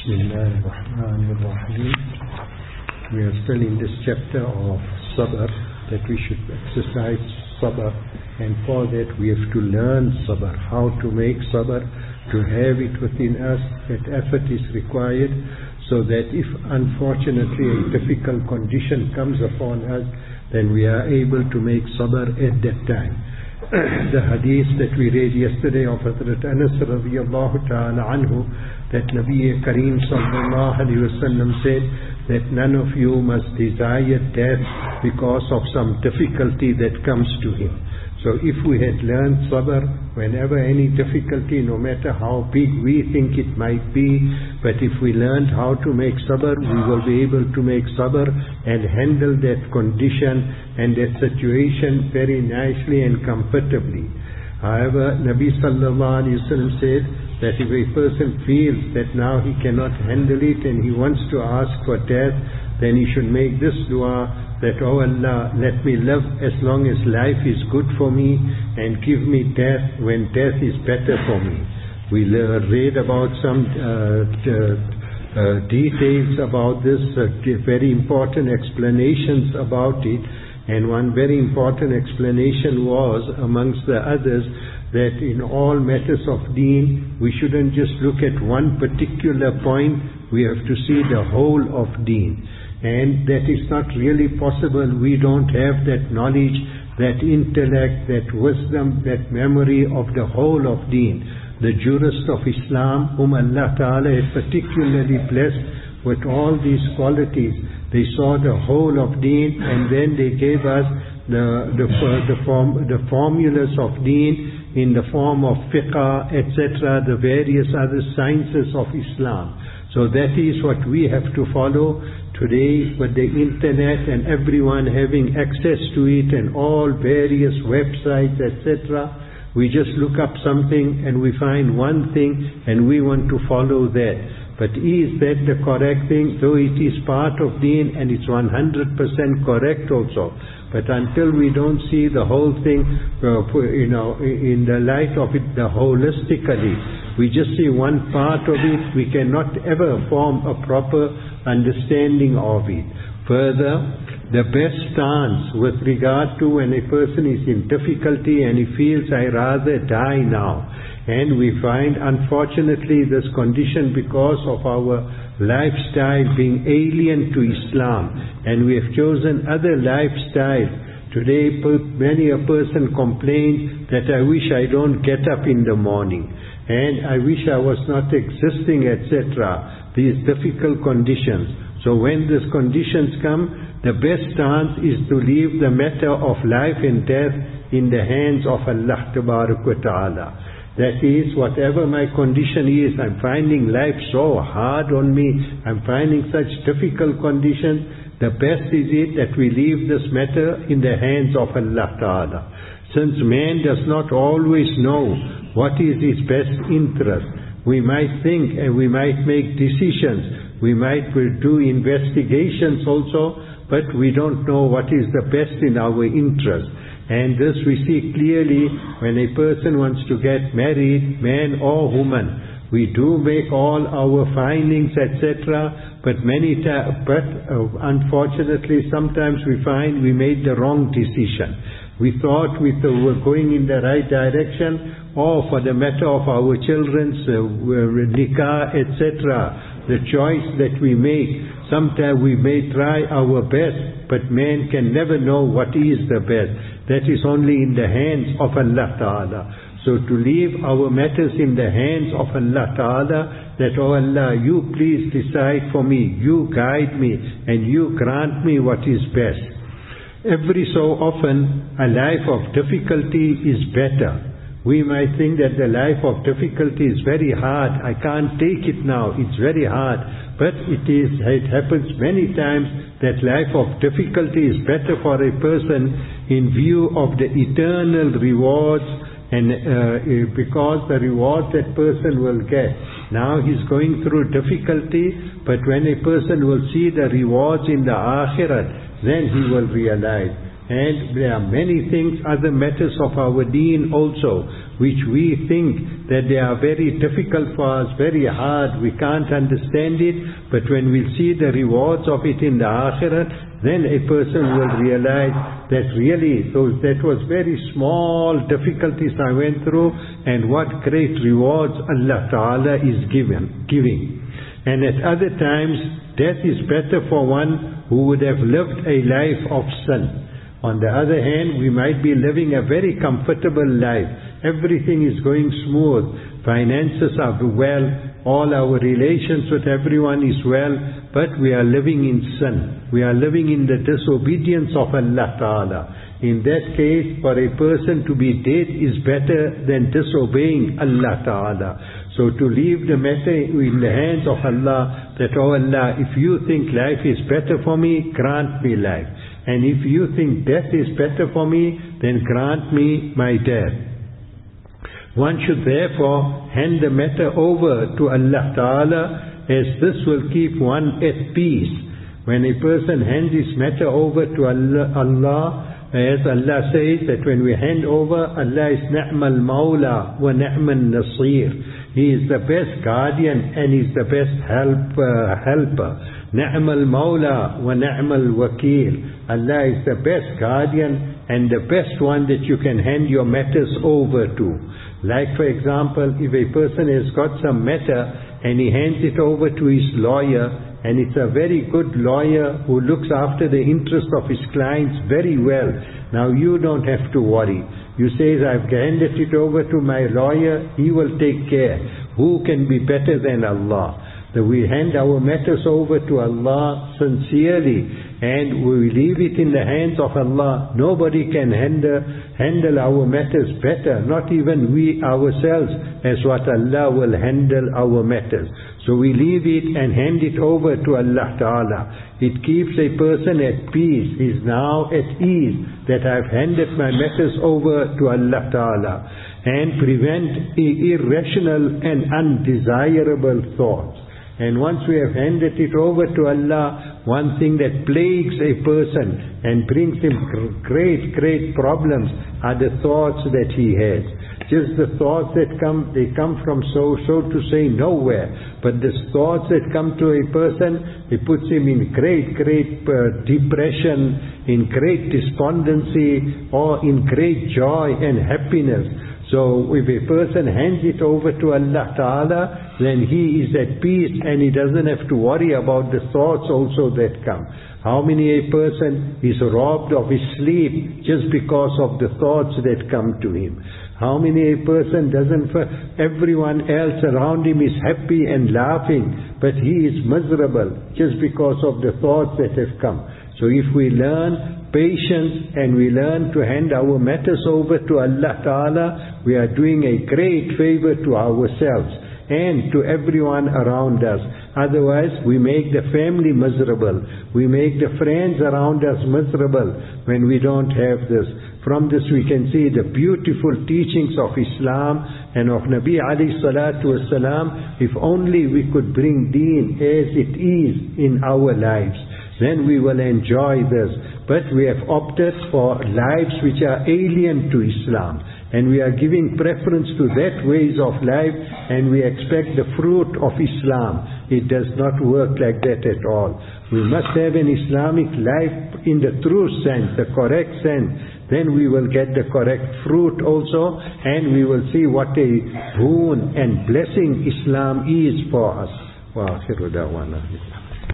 Bismillahir Rahmanir Rahim. We are still in this chapter of sabr, that we should exercise sabr, and for that we have to learn sabr, how to make sabr, to have it within us. That effort is required, so that if unfortunately a difficult condition comes upon us, then we are able to make sabr at that time. The hadith that we read yesterday of Hazrat Anas radiyallahu ta'ala anhu, that Nabi Kareem sallallahu alayhi wa sallam said that none of you must desire death because of some difficulty that comes to him. So if we had learned sabr, whenever any difficulty, no matter how big we think it might be, but if we learned how to make sabr, we will be able to make sabr and handle that condition and that situation very nicely and comfortably. However, Nabi sallallahu alayhi wa sallam said that if a person feels that now he cannot handle it and he wants to ask for death, then he should make this dua, that, oh Allah, let me live as long as life is good for me, and give me death when death is better for me. We read about some details about this, very important explanations about it, and one very important explanation was, amongst the others, that in all matters of deen, we shouldn't just look at one particular point, we have to see the whole of deen. And that is not really possible. We don't have that knowledge, that intellect, that wisdom, that memory of the whole of deen. The jurists of Islam, whom Allah Ta'ala has particularly blessed with all these qualities, they saw the whole of deen, and then they gave us the formulas of deen in the form of fiqh, etc., the various other sciences of Islam. So that is what we have to follow today, with the internet and everyone having access to it and all various websites, etc. We just look up something and we find one thing and we want to follow that. But is that the correct thing? Though it is part of deen and it's 100% correct also. But until we don't see the whole thing, in the light of it, the holistically, we just see one part of it, we cannot ever form a proper understanding of it. Further, the best stance with regard to when a person is in difficulty and he feels, I rather die now. And we find, unfortunately, this condition because of our lifestyle being alien to Islam, and we have chosen other lifestyles. Today, many a person complains that I wish I don't get up in the morning, and I wish I was not existing, etc. These difficult conditions. So when these conditions come, the best stance is to leave the matter of life and death in the hands of Allah Tabarak wa Ta'ala. That is, whatever my condition is, I'm finding life so hard on me, I'm finding such difficult conditions, the best is it that we leave this matter in the hands of Allah Ta'ala. Since man does not always know what is his best interest, we might think and we might make decisions, we might do investigations also, but we don't know what is the best in our interest. And this we see clearly when a person wants to get married, man or woman. We do make all our findings, etc. But unfortunately, sometimes we find we made the wrong decision. We thought we were going in the right direction, or for the matter of our children's nikah, etc. The choice that we make, sometimes we may try our best, but man can never know what is the best. That is only in the hands of Allah Ta'ala. So to leave our matters in the hands of Allah Ta'ala, that, oh Allah, you please decide for me, you guide me, and you grant me what is best. Every so often, a life of difficulty is better. We might think that the life of difficulty is very hard, I can't take it now, it's very hard. But it happens many times that life of difficulty is better for a person in view of the eternal rewards, and because the reward that person will get. Now he's going through difficulty, but when a person will see the rewards in the akhirat, then he will realize. And there are many things, other matters of our deen also, which we think that they are very difficult for us, very hard, we can't understand it, but when we see the rewards of it in the Akhirat, then a person will realize that really that was very small difficulties I went through, and what great rewards Allah Ta'ala is giving. And at other times, death is better for one who would have lived a life of sin. On the other hand, we might be living a very comfortable life. Everything is going smooth. Finances are well. All our relations with everyone is well. But we are living in sin. We are living in the disobedience of Allah Ta'ala. In that case, for a person to be dead is better than disobeying Allah Ta'ala. So to leave the matter in the hands of Allah, that, oh Allah, if you think life is better for me, grant me life. And if you think death is better for me, then grant me my death. One should therefore hand the matter over to Allah Ta'ala, as this will keep one at peace. When a person hands his matter over to Allah, as Allah says that when we hand over, Allah is Ni'mal Mawla wa Ni'mal Nasir. He is the best guardian and He is the best helper. Ni'mal Mawla wa Ni'mal Wakil. Allah is the best guardian and the best one that you can hand your matters over to. Like for example, if a person has got some matter and he hands it over to his lawyer, and it's a very good lawyer who looks after the interest of his clients very well. Now you don't have to worry. You say, I've handed it over to my lawyer, he will take care. Who can be better than Allah? That we hand our matters over to Allah sincerely, and we leave it in the hands of Allah. Nobody can handle our matters better, not even we ourselves, as what Allah will handle our matters. So we leave it and hand it over to Allah Ta'ala. It keeps a person at peace. He is now at ease that I've handed my matters over to Allah Ta'ala, and prevent irrational and undesirable thoughts. And once we have handed it over to Allah, one thing that plagues a person and brings him great problems are the thoughts that he has. Just the thoughts that come, they come from so to say nowhere. But the thoughts that come to a person, it puts him in great depression, in great despondency, or in great joy and happiness. So if a person hands it over to Allah Ta'ala, then he is at peace and he doesn't have to worry about the thoughts also that come. How many a person is robbed of his sleep just because of the thoughts that come to him? How many a person everyone else around him is happy and laughing, but he is miserable just because of the thoughts that have come. So if we learn patience and we learn to hand our matters over to Allah Ta'ala, we are doing a great favor to ourselves and to everyone around us. Otherwise, we make the family miserable. We make the friends around us miserable when we don't have this. From this we can see the beautiful teachings of Islam and of Nabi alayhi salatu wasalam. If only we could bring deen as it is in our lives, then we will enjoy this. But we have opted for lives which are alien to Islam, and we are giving preference to that ways of life, and we expect the fruit of Islam. It does not work like that at all. We must have an Islamic life in the true sense, the correct sense. Then we will get the correct fruit also, and we will see what a boon and blessing Islam is for us. Wa akhiru da'wana.